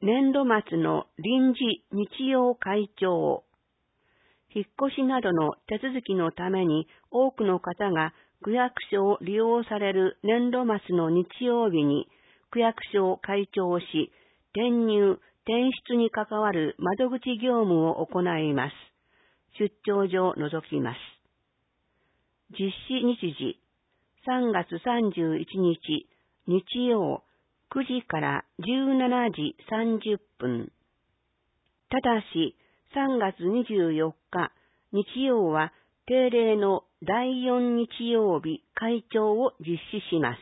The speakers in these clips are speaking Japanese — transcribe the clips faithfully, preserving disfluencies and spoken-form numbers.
年度末の臨時日曜開帳。引っ越しなどの手続きのために多くの方が区役所を利用される年度末の日曜日に区役所を開帳し、転入・転出に関わる窓口業務を行います。出張所を除きます。実施日時、さんがつさんじゅういちにち、日曜、くじからじゅうしちじさんじゅっぷん。ただし、さんがつにじゅうよっか、日曜は定例のだいよん日曜日開帳を実施します。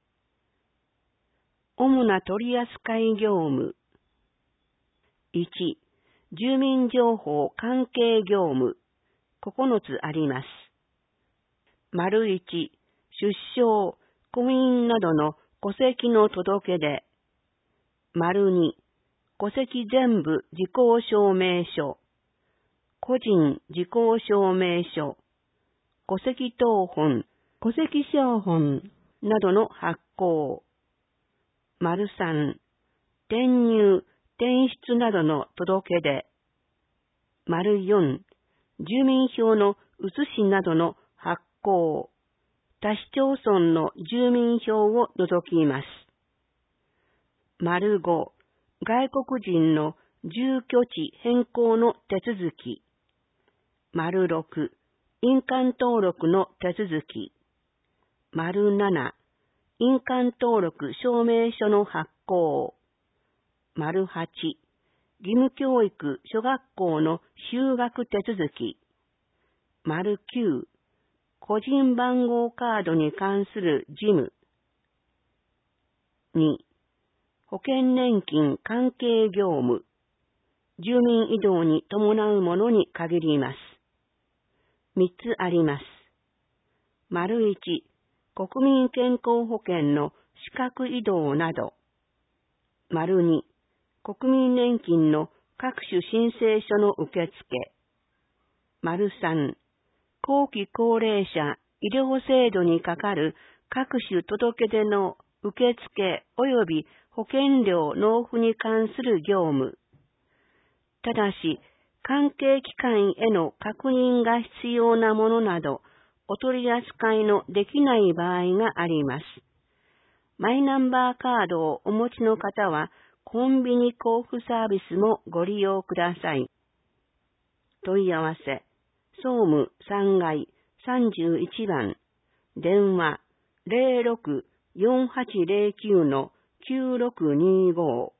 主な取扱業務。いち、住民情報関係業務、ここのつあります。丸いち、出生、婚姻などの戸籍の届け出。丸に、戸籍全部時効証明書。個人時効証明書。戸籍謄本、戸籍抄本などの発行。丸さん、転入、転出などの届け出。丸よん、住民票の写しなどの発行。他市町村の住民票を除きます。丸ご、外国人の住居地変更の手続き。丸ろく、印鑑登録の手続き。丸なな、印鑑登録証明書の発行。丸はち、義務教育諸学校の修学手続き。丸きゅう、個人番号カードに関する事務。に、保険年金関係業務。住民移動に伴うものに限ります。みっつあります。丸いち、国民健康保険の資格移動など。丸に、国民年金の各種申請書の受付。丸さん、後期高齢者医療制度にかかる各種届け出の受付及び保険料納付に関する業務。ただし、関係機関への確認が必要なものなど、お取り扱いのできない場合があります。マイナンバーカードをお持ちの方は、コンビニ交付サービスもご利用ください。問い合わせ、総務さんがいさんじゅういちばん、電話 ゼロろく よんはちゼロきゅう きゅうろくにご